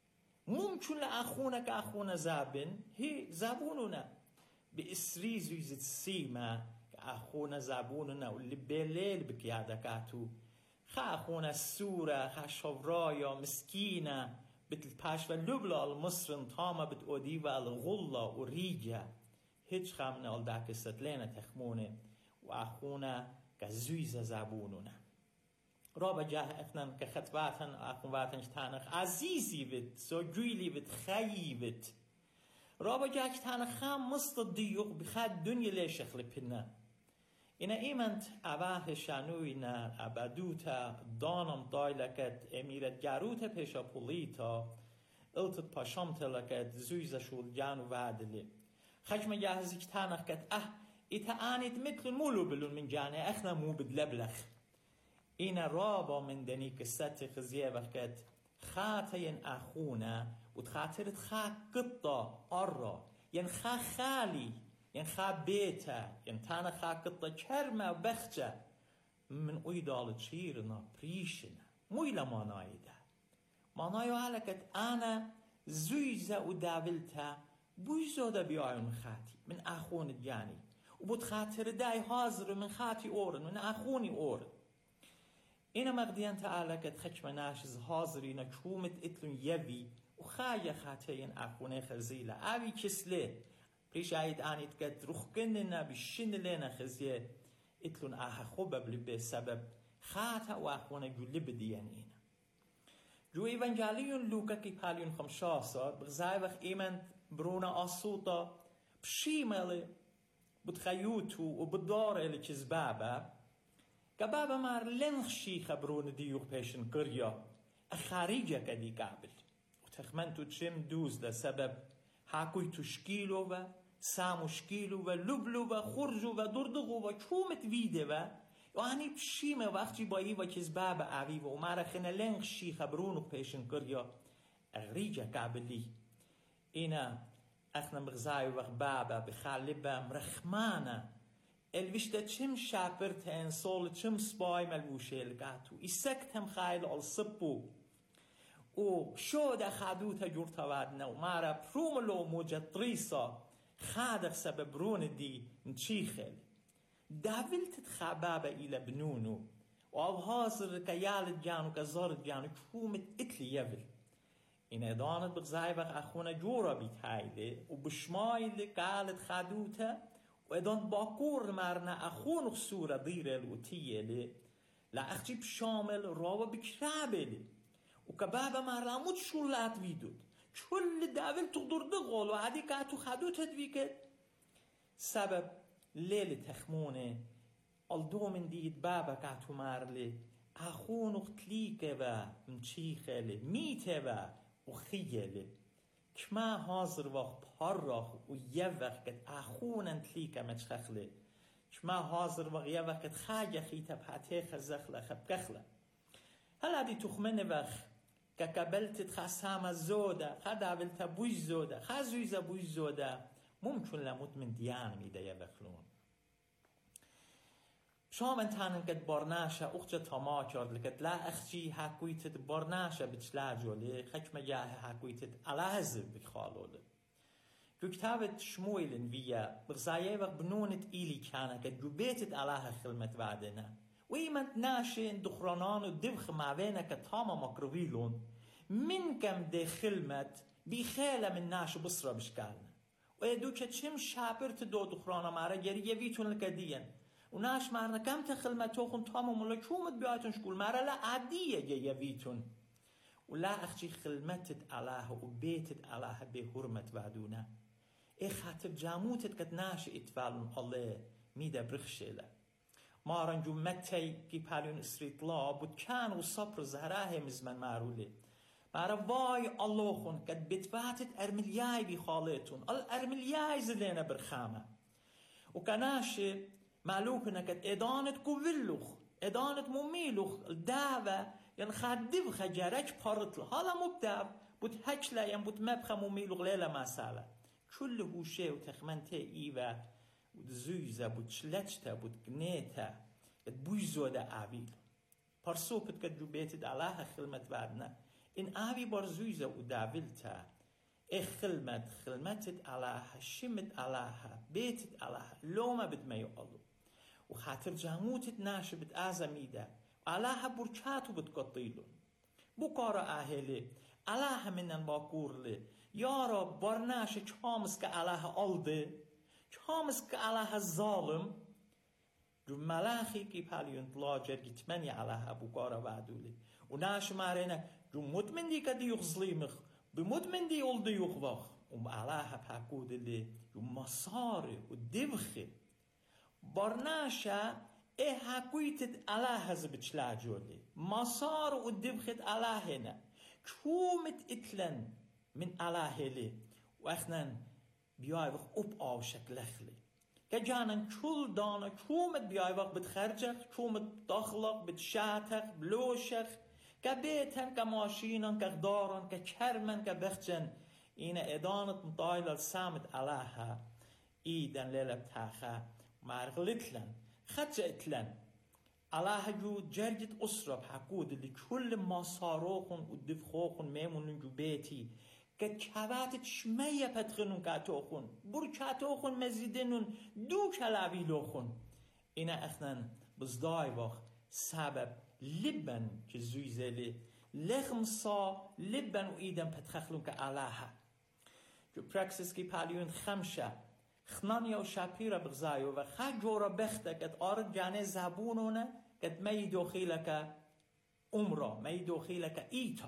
ممكن لأخونا كأخونا زابن هي زابوننا بإسري زويزة السيمة أخونا زابوننا واللي بليل بكيادكاتو خا أخونا السورة خا شورايا مسكينة بتلباش واللبلا المصرن تاما بتقودي والغلة وريجة هيج خامنا الداك ستلينا تخمونه وأخونا كزويزة زابوننا رابا جاه اخنان كخطباتن أخواتن شتانخ عزيزي بت سوجويلي بت خيي بت رابا جاك تانا خام مصد ديوق بخاد دنيا ليش خلبنا إنا إيمانت أباه شانوينا أبادوتا دانم دايلكت أميرت جاروتا بيشا بوليتا التت باشامتا لكت زويزة شول جانو وعدلي خشم جاهزي كتانا كت إتا آنيت مثل مولو بلون من جاني أخنا مو بدلبلخ إنا رابا من دنيك ستي خزيه وكت خاتين أخونا وتخاطرت خا قطة قرة ين خا خالي ين خا بيتا ين تانا خا قطة كرمة وبخجة من أيدال تشيرنا بريشنا مويلا مانايدا مانايو علكت أنا زويزة ودابلتا بويزودا بيعون خاتي من أخون الجاني وبتخاطر داي حاضر من خاتي أورن من أخوني أورن إنا مغديان تعالى كت خشم ناشز حاضرين كومت إتلون يبي وخايا خاتين أخونه خزيلة أبي كسلة بريش عيد آنيت كت رخكننا بشن لنا خزيه إتلون خوبة بلبه سبب خاتا وأخونه جو لبديان إنا جو إيفانجاليون لوكا كي باليون 15 بغزاي وخ إيمان برونا أصوطا بشيمالي بتخيوتو وبدار اللي كزبابا كبابا مار لنخشي خبرون ديوغ بيشن قرية أخاريجة كدي قابل وتخمنتو تشم دوز لسبب حاكوي تشكيلو و سامو شكيلو و لبلو و خرجو و دردغو و كومت فيده و يعني بشيمة وقتي بايي و كزبابا عوي و مارا خنا لنخشي خبرونو بيشن قرية أخاريجة قابلي إنا أخنا مغزاي وقت بابا بخالبا مرخمانا الوشته چم شاپرت انسول چم سباي ملوشه لقاتو إسكت هم خايل الصبو و شود خادوتا جورتا وادنا ومارا بروملو موجة طريسا خادق سبب رون دي نشيخل داولت تخبابة إلى بنونو وأو هازر كيالت جانو كزارت جانو كومت إتلي يفل إن إدانت بغزاي بغ أخونا جورا بيت هايلي وبشمايلي قالت خادوتا وإدان باكور مرنا أخون خسورة ضيرة الوتية لا أختي بشامل راوة بكرابة وكبابا مرنا موت شولات فيدود كل داول تقدر دغول وعادي كاتو خادوتا دويكت سبب ليلة تخمونه الدو من ديد بابا كاتو مارلي أخون اختليكه و مچيخه لي ميته و وخيله كما حاضر وقت پارراخ و یه وقت أخون انتليكه مچخخله كما حاضر وقت یه وقت خاجه خيته پاته خزخله خبكخله هلا دي تخمنه وقت كقبلت خسام زوده خدابلت بوش زوده خزويزه بوش زوده ممكن لموت من ديان ميده يبخلون شام انتانن قد برناشا اخجة تما كرد لقد لا اخجي حكويتت برناشا بتشلا جولي خكما جاه حكويتت على هزب بخالولي جو كتابت شمويلن ويا بغزايه وق بنونت إيلي كانا قد جو بيتت علىها خلمت بعدنا ويمنت ناشين دخرانان ودبخ معوينك تاما مقرويلون من كم دي خلمت بيخيلة من ناش بصرة بشكالنا ويدو كتشم شابرت دو دخرانا مارا جري يويتون لكديا وناش مارنا كم تخلمتوخن تاما مولا كومت بياتون شكول مارا لا عادية يويتون ولا أختي خلمتت علىها وبيتت علىها بهرمت بعدونا خاطر جاموتت قد ناش اتفالون الله ميدا برخشيلا مارن جو متى كي بالون اسريت لا بود كان وصبر زهراه مزمن مارولي مارا واي اللهون قد بتباتت ارملياي بخالتون الارملياي زلينا برخامه وكناش معلوكنا قد ادانت كوفلوخ ادانت مميلوخ الدعوه ينخدب خجرج بارتل حالا مبدع بود هكلا ين بود مبخ مميلوخ ليله مساله كل هوشه وتخمنته ايوه بود زویزه بود شلچته بود گنیته بوی زوده آویل پرسوپت که جو بیتد علیه خلمت وردنه این آوی بار زویزه و داویلته خلمتت علیه شمت علیه بیتت علیه لومه بد میو آلو و خاطر جاموتت ناشه بد آزمیده و علیه برکاتو بد قطیلون بکارا اهلی علیه منن باکورلی یارا برناشه کامس که علیه آلده كامس علىها الظالم جو ملاخي كي باليون تلاجر جتمني علىها أبو قارا وعدولي وناش مارينا جو مدمن دي كدي يخزليمخ بمدمن دي يولد يخوخ علىها بحكود اللي جو مصاري ودبخي برناشا حكويتت علىها زبتشلا جولي مصار ودبخت علىهنا كومت اتلن من علىهلي واخنا بیای وقت اب آوشک لخلی که جانن کل دانه کومت بیای وقت بتخرجخ کومت داخلق بتشاتخ بلوشخ که بیتن که ماشینن که دارن که کرمن که بخجن این ادانت مطایل السامت علیها ایدن لیل بتاخه مرغلتلن خجعتلن علیها جو جرجت اسرب حقود اللي كل ما صاروخن ودفخوخن ميمونن جو بيتي كتشابات شمية بتغنون كاتوخن بركاتوخن مزيدنون دو كلاويلوخن إنا أخنان بزداي وخ سبب لبن كزويزلي لخم صا لبن وإيدن بتخخلون كعلاها جو براكسس كي باليون خمشة خنانيا وشابيرا بغزايو وخاجورا بخته كت آرد جاني زبونونه كت مي دوخيلك عمره مي دوخيلك إيتا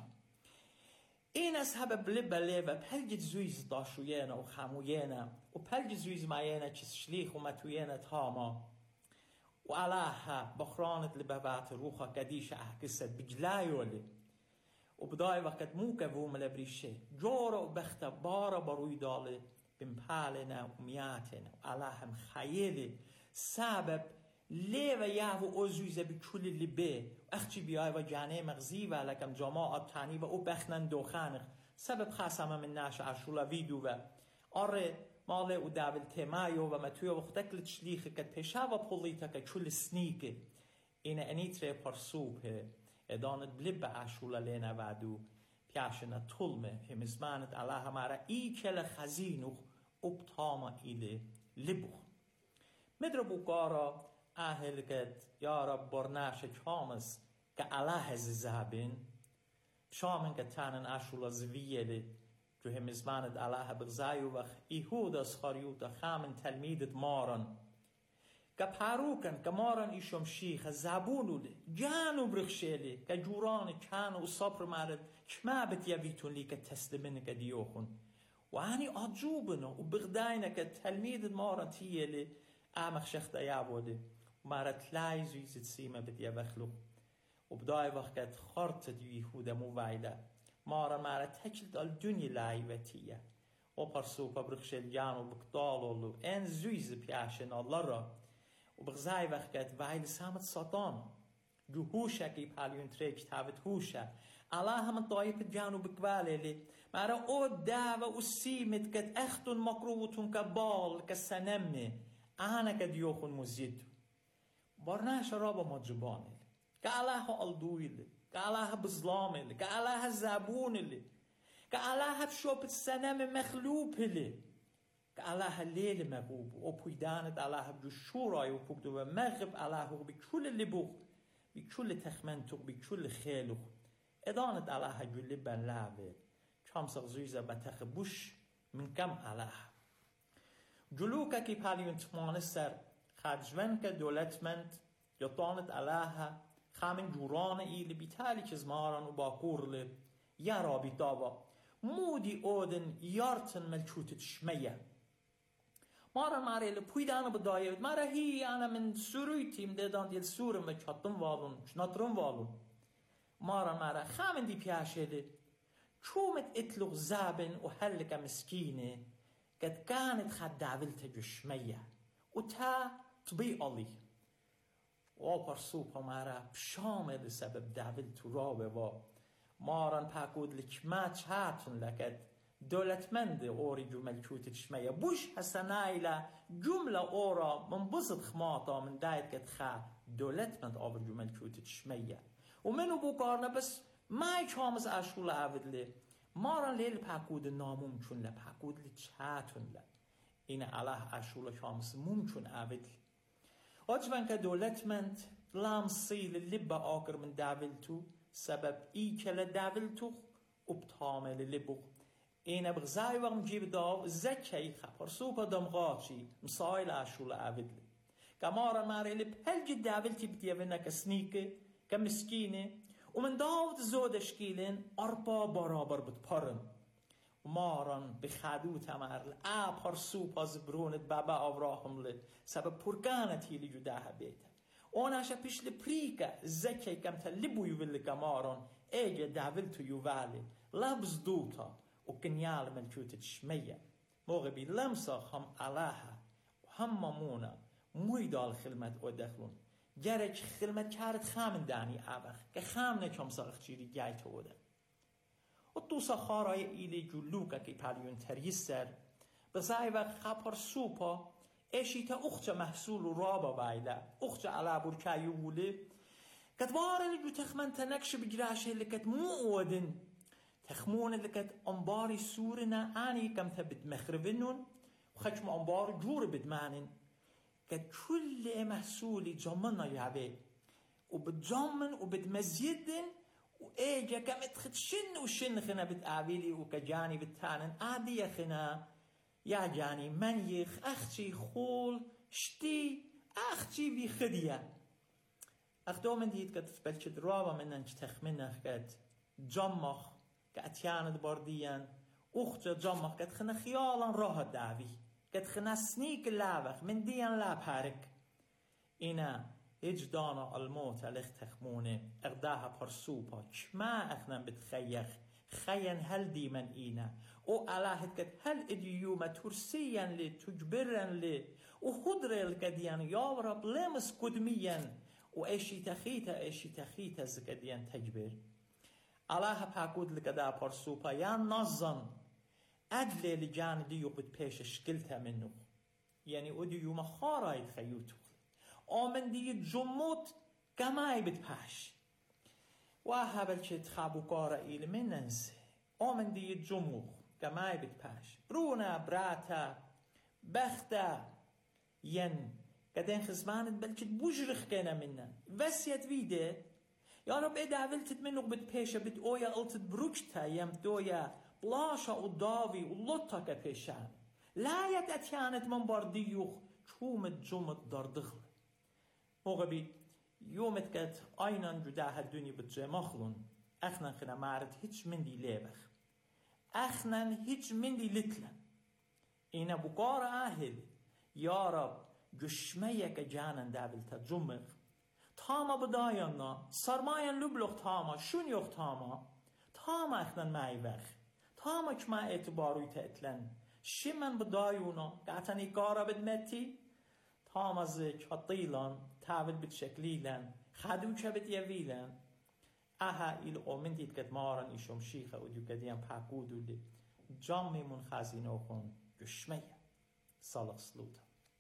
این از سبب لبله و پلج زویز داشوینا و خموینا و پلج زویز ماینا چیز شلیخ و متوینا تاما و علاها بخرانت لبوات روخا قدیش احکست بجلایولی و بدای وقت موکه ووم لبریشه جورا و بخته بارا بروی داله بمپالنا و میاتنا و علاهم خیلی سبب لیو یهو ازویزه بکل لبه اخچی بیای و جانه مغزی و لکم جماعت تانی و او بخنن دوخانخ سبب خاصم من ناش عشولا ویدو و آره ماله و دابل تمایو و متوی وقتک لتشلیخه کد پیشا و پولیتا که کل سنیکه این انیتره پرسوبه ادانت بلب عشولا لینا وادو پیاشنا طلمه همزمانت الله مارا ای کل خزینوخ ابتاما ایله لبوخ مدربو قارا أهلكت يا رب برناش كامس كأله زابين شامن كتانن أشولا زويلي جو همزماند الله بغزايو وخ إيهود أسخاريوتا خامن تلميدت مارن كباروكن كمارن إيشم شيخ زابونو لي جانو برخشيلي كجوران كانو وصبر مارد كما بتيابيتون لي كتسلمين كديوخن واني أجوبنو وبغداينا كتلميدت مارن تيالي آمخ شخت أيابولي مارت لاي زويزت سيما بتيابخلو وبداي وقت خارت ديوهودا موبايلا مارا تكلت الدنيا لايوتية وبرسوبا برخشل جانو بكتالولو ان زويز بياشن الله را وبغزاي وقت وعيل سامت ساتان جو هوشا كي بحاليون تريك تابت هوشا الله هم طايب جانو بكوالي مارا او داوة وسيمت كت اختن مقروبتون كبال كسنمي انا كديوخن مزيدو برناش رابا مجباني كالله الدويل كالله بظلامل كالله زبونل كالله بشوب السنم مخلوبل كالله الليل مغوب وبيدانت الله بجشوراي وبقدو مغرب الله بكل اللي بوغ بكل تخمنتو بكل خيلو ادانت الله جل بن لعبه كم سغزويزه بتخبوش من كم الله جلوكا كي باليون تمان سر خرجون كدولتمند يطانت الله خامن جوران ایل بیتالی چیز مارن و با قورل یا رابی داوا مودی اودن یارتن ملچوتت شمیه مارن ماریل پویدانو بدایید مارا هی انا من سرویتیم دیدان دیل سورم و چطن والون چنطرم والون مارا خامن دی پیاشده چومت اتلوغ زابن و هلک مسکینه قد كانت خد دعولت جشمية وتا طبيعي وبرسوبها مارا بشامل سبب دعوت رابه و مارن پاکود لکمات هاتون لکد دولتمند اوری جو ملکوت شمية بوش حسنايلا جملة اورا من بسط خماطا من دايت كد خا دولتمند اوری جو ملکوت شمية ومنو بوكارنا بس ما يشامز اشغل عبد لي مارن ليل پاکود ناممكن لا پاکود لچاتون لا این الله اشغل شامز ممكن عبد أجمعن كدولتمند لام صيل اللبة آخر من داولتو سبب إيكلا داولتو وبتعمل اللبو إنا بغزاي وغم جيب داو زكي خبر سوبا دمغاشي مصايل عشول عبدلي كمارا ماري لبهلج داولتي بتيابنا كسنيكة كمسكينة ومن داوت زود اشكيلين أربا برابر بتبارن مارن بخدوت امرل پر سوپا زبرونت بابا آوراهم لی سبب پرگانت هیلی جده بیتا اوناشا پیش لپریکا زکی کم تا لبو یوویل کمارن ایجا داولتو یووالی لبز دوتا و کنیال ملکوتت شمیه موقع بی لمسا هم علاها و هم مامونا مویدال خلمت او دخلون گرک خلمت کارت خامن دانی عبخ که خامنه کم ساخ چیری گیت اوده و دوسا خارای ایلی جلوکا که پالیون تریسر بزای وقت خبر سوپا ایشیتا اخچه محصول و رابا وایلا اخچه علا برکایوولی کد وارلی جو تخمن تنکش بگراشه لکت مو اودن تخمون لکت انباری سورنا آنی کم تبت مخربنون و خشم انبار جور بدمانن کد کل محصولی جمنا یعبه و بدجمن و بدمزیدن وإيجا كمت خدشن وشن خنا بتقابلي وكجاني بتانن عادي خنا يا جاني من يخ أختي خول شتي أختي في خدية أخدو من ديت كت بلش درابة من أنش تخمنه كت جمخ كأتيان دبرديان أخت جمخ كت خنا خيالا راه دعوي كت خنا سنيك اللعبخ من ديان لعب هارك إنا اجدانا الموت لخ تخمونه اغداها برسوبا كما اخنا بتخيخ خين هل دي من اينا او علاهد كت هل اديوما ترسيا لي تجبرا لي وخضر الكديان يابرب لمس قدميا واشي تخيتا زكديان تجبر علاها باقود لكدا برسوبا يا نظن ادلي لجان ديو بتبيش شكلتها منه يعني اديوما خارايد خيوتو آمن دیگه جموت کمای بتپاش و هبل چه تخابو کارا ایل مننسه آمن دیگه جموت کمای بتپاش رونا براتا بختا ین قدين خزمانت بلكت بوجرخ كان منا وسيت ويده يا رب دعوتت منو بتبيشه بتقويا قلت بروجتها يم دويا بلاشا وداوي ولطا كبيشان لا يتأتيانت من بارديوخ شومت جمت دردخل موغبي يومت كت اينان جداها الدنيا بتجمخلون اخنان خنا معرض هيتش مندي ليبخ اخنان هيتش مندي لتلن اينا بقار اهل يا رب جشميك جانن دابلتا جمخ تاما بدايانا سرمايان لبلوخ تاما شون يوخ تاما اخنان معي بخ تاما كما اعتباروي تأتلن شمن بدايونا قعتني قارا بدمتي تاما زك هطيلان تابل بتشكليلن خدوشا بتيويلن اها إلى اومن ديت قد مارن إيشوم شيخة وديو قديان پاقودو لي جامي من خازينو خون جشمية صالح سلوتا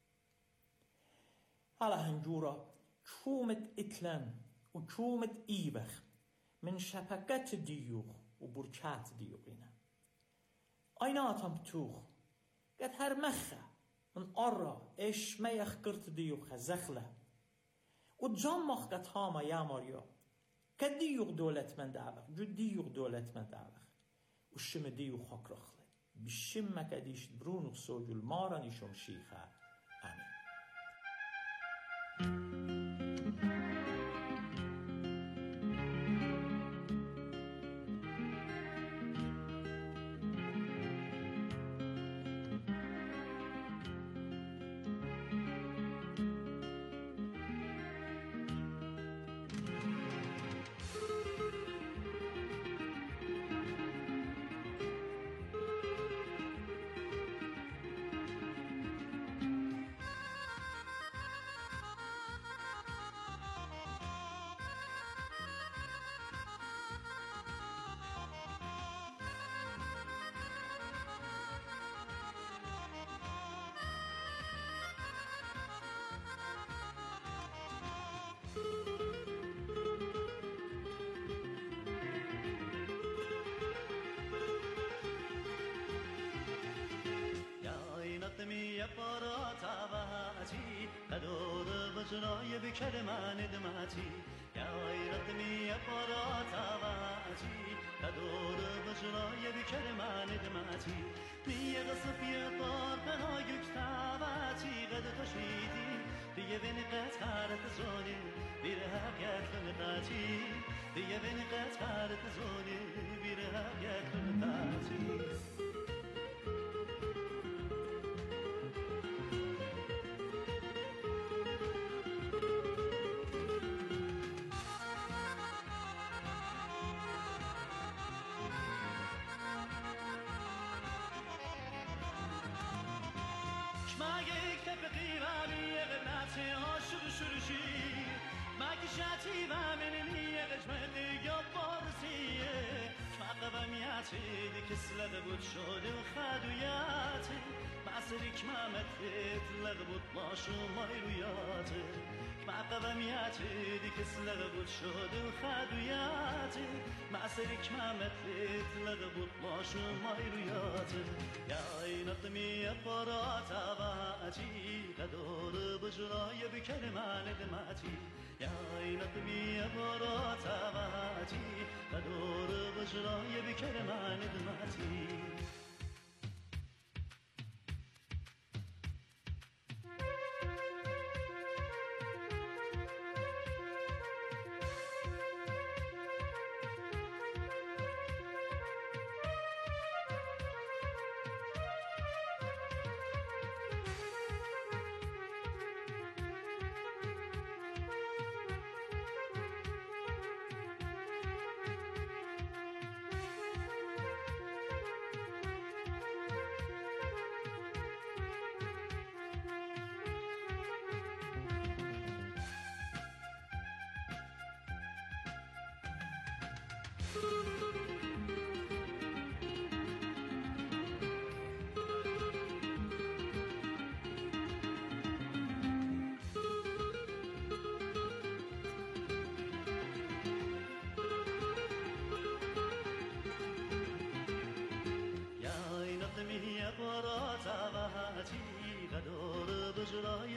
هلا هنجورا چومت اتلن و چومت ايبخ من شپکت دیوخ و برچات دیوغینا ايناتم بتوخ قد هر مخه من ارى ايش ما يخكرت ديوخ زخله و جمخ قد هاما يا ماريو كديوغ دولت من دعوخ جو ديوغ دولت من دعوخ و شم ديوخ خاكرخله بشم كديش برونو سوجو المارن يشم شيخه امين بجنای بکر من دماتی یا رقمی پراتا واجی کدور بجنای بکر من دماتی می غصفی طار بنا یکتاواتی قد تشیدی دیگه بین قطارت زونی بیره گرد لنقاتی دیگه بین قطارت زونی بیره گرد لنقاتی شاتي وامنني غجمني يا بارسيه مقبمياتي ديك السلغبوت شود وخادوياتي معسرك ما متت لغبوت ماشو مايروياتي مقبمياتي ديك السلغبوت شود وخادوياتي معسرك ما متت لغبوت ماشو مايروياتي يا عينطمي يا براتا باتي قدور بجراي بكلمان دماتي يا عينطمي يا براتا باتي قدور بجراي بكلمان دماتي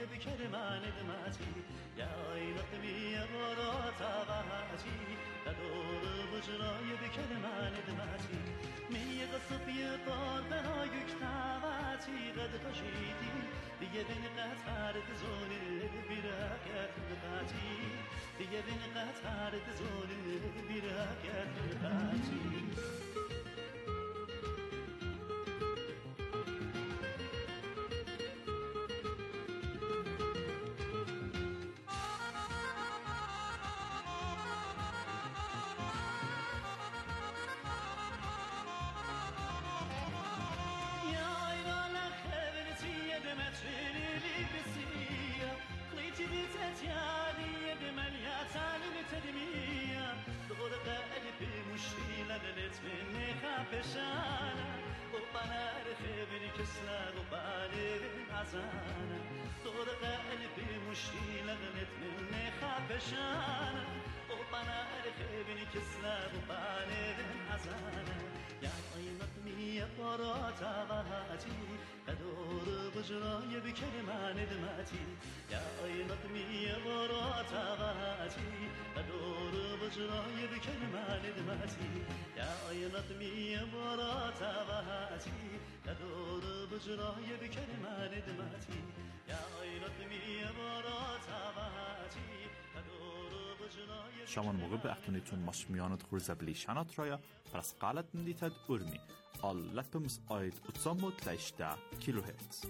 بكرمان دماتي يا عينتمي برات عباتي تدور بجراي بكرمان دماتي مي قصب يطار بنا يكتاباتي قد خشيتي بيدن قطار تزول براكات دماتي بيدن قطار تزول براكات دماتي بشانه وبنا رخبني كسلا وبالي عزانه دور قلبي مشيله غلط مني خابشانه وبنا رخبني كسلا وبالي عزانه يا طينتني يا برات عباتي قدور بجراي بكلمان دماتي يا طينتني يا برات عباتي قدور بجراي بكلمان دماتي يا طينتني يا برات عباتي قدور بجراي بكلمان دماتي يا طينتني يا برات عباتي قدور بجراي شامان موقع به اختونیتون ماشمیانت خورزبلیشانات رایا پرس قالت ندیتد ارمی آل لپمز آید اتسامو تلیشتا کیلوهرتز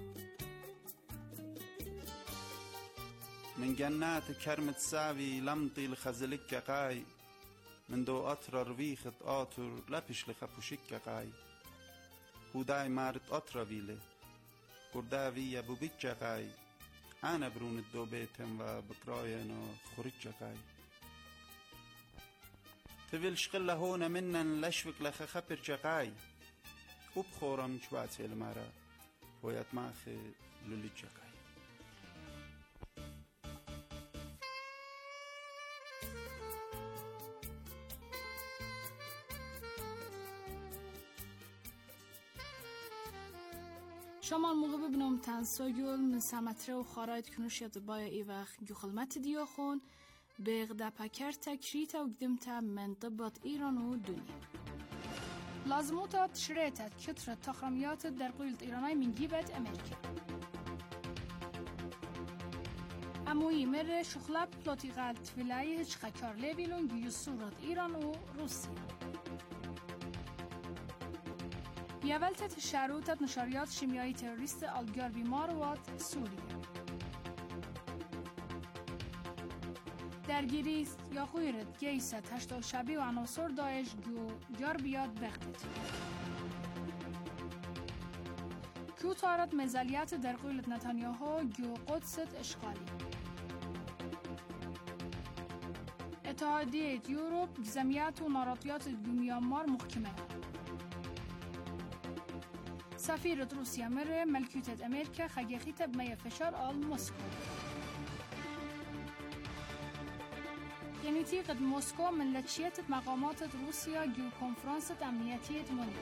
من جنات كرمت ساوي لمطي لخزلك قاي من دو أطر رفيخت آتر لبش لخفوشك قاي هوداي مارت أطر فيله قرداوي بوبيك قاي أنا برون الدو بيتم وبكراينا خرج قاي تفيل شغل هون منن لشوك لخخبر جقاي وبخورم جواتي المرا ويات ماخي لولي جقاي شما موقع ببینم تنسایل من سمتره و خاراید کنوشیت بایا ای وقت گخلمت دیاخون بغدا پکر تکریت و گدمتا منطبات ایران و دنیا لازموتا تشريتت كثرة تخرميات در قيلة إيراناي من جيبت أمريكا اموی مره شخلاب پلاتی غلط ویلایی هچ خکار لیویلون گیو صورت ایران و روسیه یولتت شروطت نشریات شیمیایی تروریست آلگار بیمار وات سوریه درگیریست یا خویرت گیست هشتا شبی و عناصر داعش گیار بیاد بغدت کیو تارت مزالیت در قیلت نتانیاهو گیو قدست اشغالی اتحادیه یوروپ گزمیت و ناراضیات میانمار محکمه سفیر روسیه مره ملکیت امریکا خگیخیت بمی فشار آل مسکو یعنی قد مسکو من لچیت مقامات روسیه گیو کنفرانس امنیتیت منید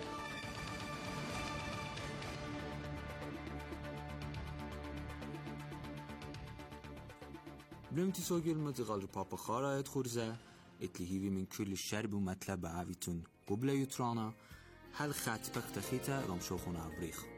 بلومتی سوگل مدقال پاپا خارایت خورزه اتلیهیوی من کل الشرب و مطلب عاویتون قبل یوترانا هل خط بختخیتا رمشوخون عبریخ